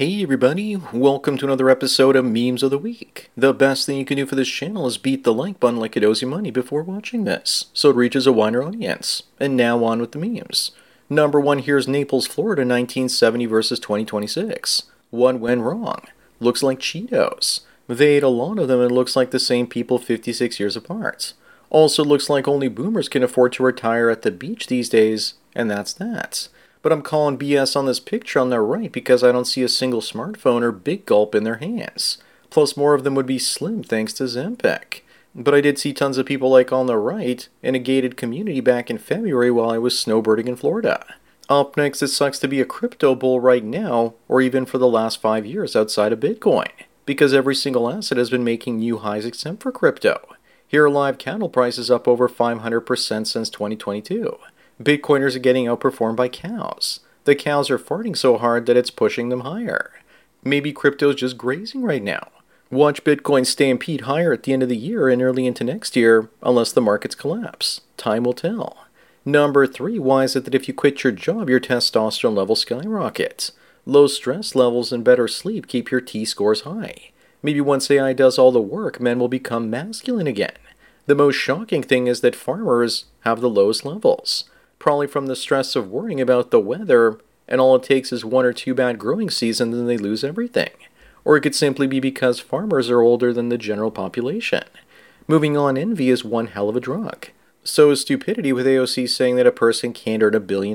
Hey everybody, welcome to another episode of Memes of the Week. The best thing you can do for this channel is beat the like button like it owes you money before watching this, so it reaches a wider audience. And now on with the memes. Number 1 here is Naples, Florida, 1970 versus 2026. What went wrong? Looks like Cheetos. They ate a lot of them and it looks like the same people 56 years apart. Also looks like only boomers can afford to retire at the beach these days, and that's that. But I'm calling BS on this picture on the right because I don't see a single smartphone or Big Gulp in their hands. Plus more of them would be slim thanks to Zempic. But I did see tons of people like on the right in a gated community back in February while I was snowbirding in Florida. Up next, it sucks to be a crypto bull right now, or even for the last 5 years outside of Bitcoin, because every single asset has been making new highs except for crypto. Here are live candle prices up over 500% since 2022. Bitcoiners are getting outperformed by cows. The cows are farting so hard that it's pushing them higher. Maybe crypto's just grazing right now. Watch Bitcoin stampede higher at the end of the year and early into next year, unless the markets collapse. Time will tell. Number 3, why is it that if you quit your job, your testosterone levels skyrocket? Low stress levels and better sleep keep your T-scores high. Maybe once AI does all the work, men will become masculine again. The most shocking thing is that farmers have the lowest levels. Probably from the stress of worrying about the weather, and all it takes is 1 or 2 bad growing seasons and they lose everything. Or it could simply be because farmers are older than the general population. Moving on, envy is one hell of a drug. So is stupidity, with AOC saying that a person can't earn $1 billion.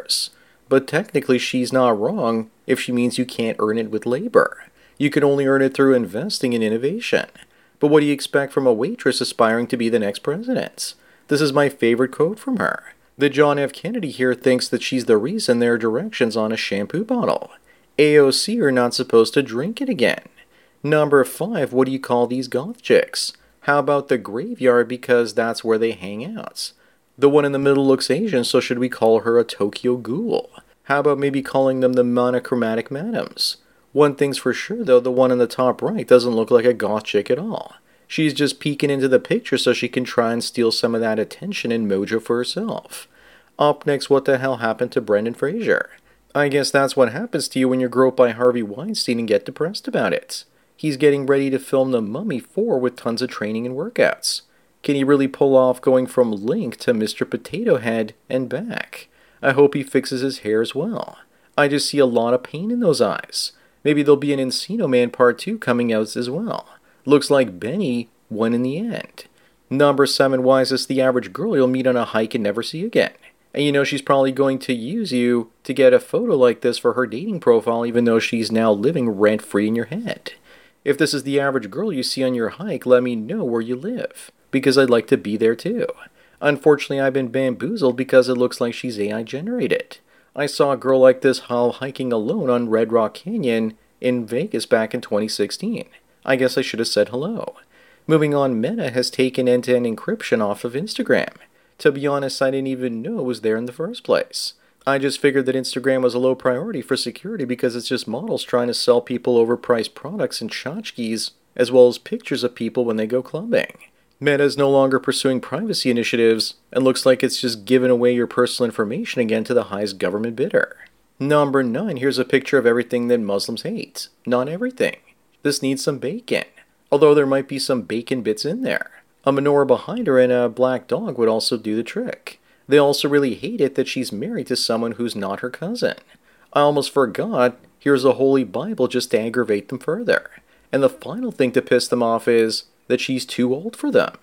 But technically she's not wrong if she means you can't earn it with labor. You can only earn it through investing in innovation. But what do you expect from a waitress aspiring to be the next president? This is my favorite quote from her. The John F. Kennedy here thinks that she's the reason there are directions on a shampoo bottle. AOC are not supposed to drink it again. Number 5, what do you call these goth chicks? How about the graveyard, because that's where they hang out? The one in the middle looks Asian, so should we call her a Tokyo Ghoul? How about maybe calling them the monochromatic madams? One thing's for sure though, the one in the top right doesn't look like a goth chick at all. She's just peeking into the picture so she can try and steal some of that attention and mojo for herself. Up next, what the hell happened to Brendan Fraser? I guess that's what happens to you when you're groped by Harvey Weinstein and get depressed about it. He's getting ready to film The Mummy 4 with tons of training and workouts. Can he really pull off going from Link to Mr. Potato Head and back? I hope he fixes his hair as well. I just see a lot of pain in those eyes. Maybe there'll be an Encino Man Part 2 coming out as well. Looks like Benny won in the end. Number 7, why is this the average girl you'll meet on a hike and never see again? And you know she's probably going to use you to get a photo like this for her dating profile, even though she's now living rent-free in your head. If this is the average girl you see on your hike, let me know where you live, because I'd like to be there too. Unfortunately, I've been bamboozled because it looks like she's AI generated. I saw a girl like this while hiking alone on Red Rock Canyon in Vegas back in 2016. I guess I should have said hello. Moving on, Meta has taken end-to-end encryption off of Instagram. To be honest, I didn't even know it was there in the first place. I just figured that Instagram was a low priority for security because it's just models trying to sell people overpriced products and tchotchkes, as well as pictures of people when they go clubbing. Meta is no longer pursuing privacy initiatives, and looks like it's just giving away your personal information again to the highest government bidder. Number 9, here's a picture of everything that Muslims hate. Not everything. This needs some bacon. Although there might be some bacon bits in there. A menorah behind her and a black dog would also do the trick. They also really hate it that she's married to someone who's not her cousin. I almost forgot, here's a holy Bible just to aggravate them further. And the final thing to piss them off is that she's too old for them.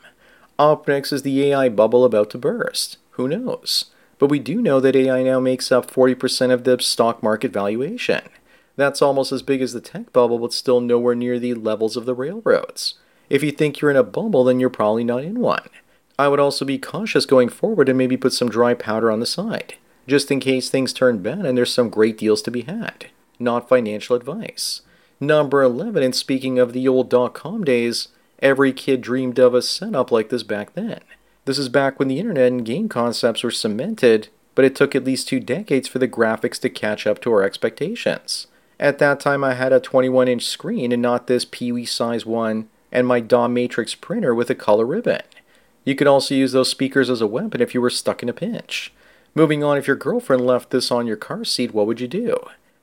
Up next is the AI bubble about to burst. Who knows? But we do know that AI now makes up 40% of the stock market valuation. That's almost as big as the tech bubble, but still nowhere near the levels of the railroads. If you think you're in a bubble, then you're probably not in one. I would also be cautious going forward and maybe put some dry powder on the side, just in case things turn bad and there's some great deals to be had. Not financial advice. Number 11, and speaking of the old .com days, every kid dreamed of a setup like this back then. This is back when the internet and game concepts were cemented, but it took at least 2 decades for the graphics to catch up to our expectations. At that time I had a 21-inch screen and not this peewee size one, and my DOM matrix printer with a color ribbon. You could also use those speakers as a weapon if you were stuck in a pinch. Moving on, if your girlfriend left this on your car seat, what would you do?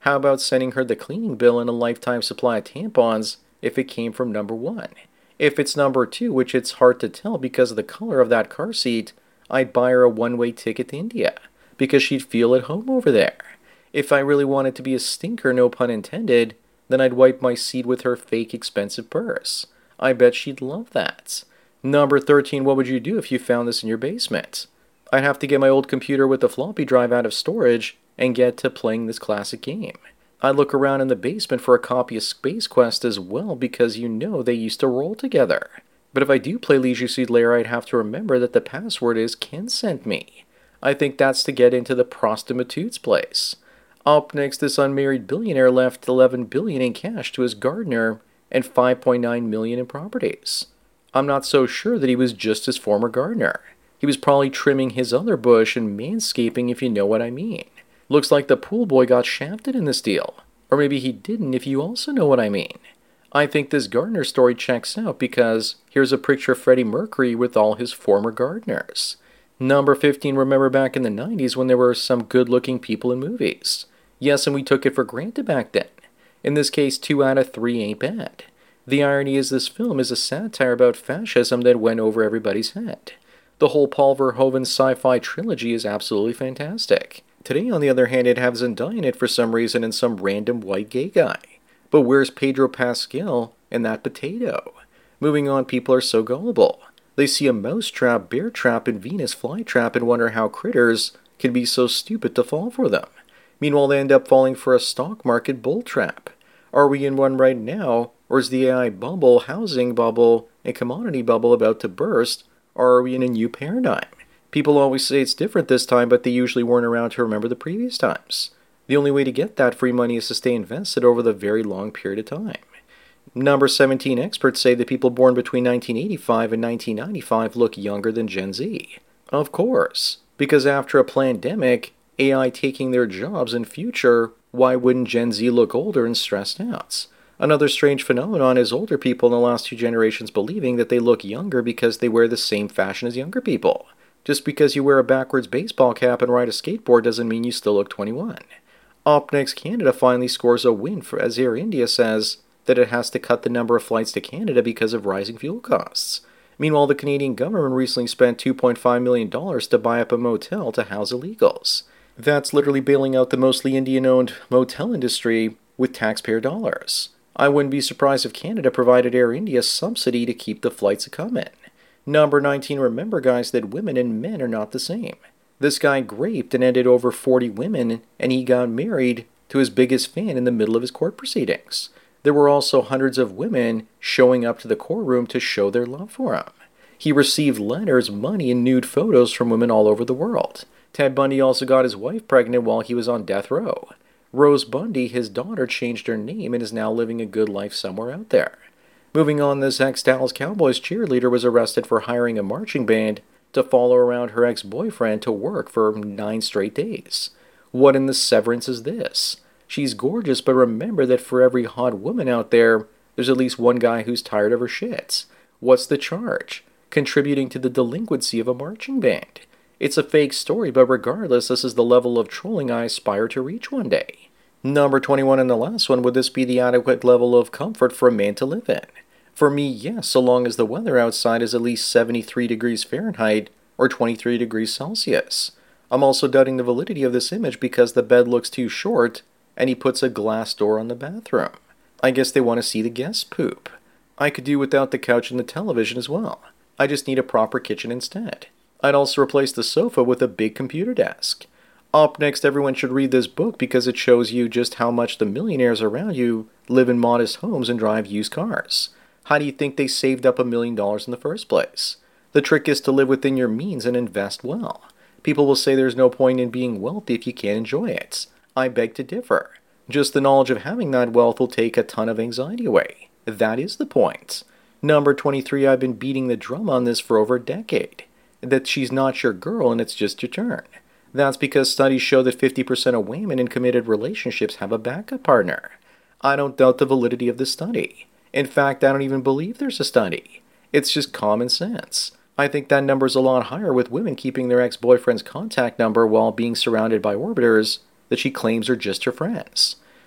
How about sending her the cleaning bill and a lifetime supply of tampons if it came from number 1? If it's number 2, which it's hard to tell because of the color of that car seat, I'd buy her a one-way ticket to India, because she'd feel at home over there. If I really wanted to be a stinker, no pun intended, then I'd wipe my seat with her fake expensive purse. I bet she'd love that. Number 13, what would you do if you found this in your basement? I'd have to get my old computer with the floppy drive out of storage and get to playing this classic game. I'd look around in the basement for a copy of Space Quest as well, because you know they used to roll together. But if I do play Leisure Suit Larry, I'd have to remember that the password is Ken sent me. I think that's to get into the prostitute's place. Up next, this unmarried billionaire left $11 billion in cash to his gardener and $5.9 million in properties. I'm not so sure that he was just his former gardener. He was probably trimming his other bush and manscaping, if you know what I mean. Looks like the pool boy got shafted in this deal. Or maybe he didn't, if you also know what I mean. I think this gardener story checks out because here's a picture of Freddie Mercury with all his former gardeners. Number 15, remember back in the 90s when there were some good-looking people in movies. Yes, and we took it for granted back then. In this case, 2 out of 3 ain't bad. The irony is this film is a satire about fascism that went over everybody's head. The whole Paul Verhoeven sci-fi trilogy is absolutely fantastic. Today, on the other hand, it has Zendaya in it for some reason and some random white gay guy. But where's Pedro Pascal and that potato? Moving on, people are so gullible. They see a mouse trap, bear trap, and Venus flytrap and wonder how critters can be so stupid to fall for them. Meanwhile, they end up falling for a stock market bull trap. Are we in one right now, or is the AI bubble, housing bubble, and commodity bubble about to burst, or are we in a new paradigm? People always say it's different this time, but they usually weren't around to remember the previous times. The only way to get that free money is to stay invested over the very long period of time. Number 17, experts say that people born between 1985 and 1995 look younger than Gen Z. Of course, because after a pandemic, AI taking their jobs in future, why wouldn't Gen Z look older and stressed out? Another strange phenomenon is older people in the last 2 generations believing that they look younger because they wear the same fashion as younger people. Just because you wear a backwards baseball cap and ride a skateboard doesn't mean you still look 21. Up next, Canada finally scores a win as Air India says that it has to cut the number of flights to Canada because of rising fuel costs. Meanwhile, the Canadian government recently spent $2.5 million to buy up a motel to house illegals. That's literally bailing out the mostly Indian-owned motel industry with taxpayer dollars. I wouldn't be surprised if Canada provided Air India subsidy to keep the flights a-comin'. Number 19, remember guys that women and men are not the same. This guy raped and ended over 40 women, and he got married to his biggest fan in the middle of his court proceedings. There were also hundreds of women showing up to the courtroom to show their love for him. He received letters, money, and nude photos from women all over the world. Ted Bundy also got his wife pregnant while he was on death row. Rose Bundy, his daughter, changed her name and is now living a good life somewhere out there. Moving on, this ex-Dallas Cowboys cheerleader was arrested for hiring a marching band to follow around her ex-boyfriend to work for 9 straight days. What in the severance is this? She's gorgeous, but remember that for every hot woman out there, there's at least one guy who's tired of her shits. What's the charge? Contributing to the delinquency of a marching band. It's a fake story, but regardless, this is the level of trolling I aspire to reach one day. Number 21 and the last one, would this be the adequate level of comfort for a man to live in? For me, yes, so long as the weather outside is at least 73 degrees Fahrenheit or 23 degrees Celsius. I'm also doubting the validity of this image because the bed looks too short and he puts a glass door on the bathroom. I guess they want to see the guest poop. I could do without the couch and the television as well. I just need a proper kitchen instead. I'd also replace the sofa with a big computer desk. Up next, everyone should read this book because it shows you just how much the millionaires around you live in modest homes and drive used cars. How do you think they saved up $1 million in the first place? The trick is to live within your means and invest well. People will say there's no point in being wealthy if you can't enjoy it. I beg to differ. Just the knowledge of having that wealth will take a ton of anxiety away. That is the point. Number 23, I've been beating the drum on this for over a decade. That she's not your girl and it's just your turn. That's because studies show that 50% of women in committed relationships have a backup partner. I don't doubt the validity of this study. In fact, I don't even believe there's a study. It's just common sense. I think that number's a lot higher with women keeping their ex-boyfriend's contact number while being surrounded by orbiters that she claims are just her friends.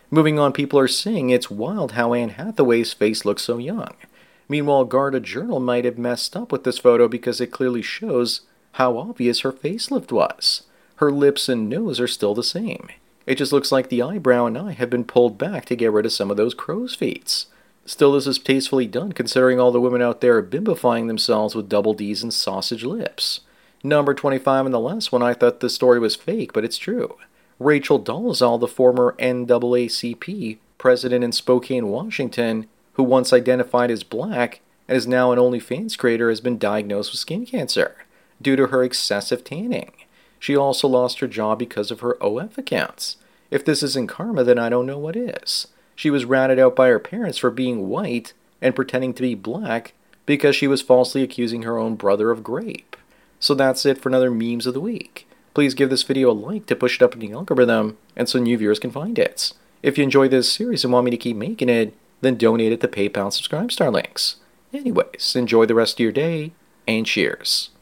Moving on, people are saying it's wild how Anne Hathaway's face looks so young. Meanwhile, Garda Journal might have messed up with this photo because it clearly shows how obvious her facelift was. Her lips and nose are still the same. It just looks like the eyebrow and eye have been pulled back to get rid of some of those crow's feet. Still, this is tastefully done considering all the women out there are bimbifying themselves with double D's and sausage lips. Number 25 in the last one, I thought this story was fake, but it's true. Rachel Dolezal, the former NAACP president in Spokane, Washington, who once identified as black and is now an OnlyFans creator, has been diagnosed with skin cancer due to her excessive tanning. She also lost her job because of her OF accounts. If this isn't karma, then I don't know what is. She was ratted out by her parents for being white and pretending to be black because she was falsely accusing her own brother of rape. So that's it for another Memes of the Week. Please give this video a like to push it up in the algorithm and so new viewers can find it. If you enjoy this series and want me to keep making it, then donate at the PayPal Subscribe Star links. Anyways, enjoy the rest of your day, and cheers.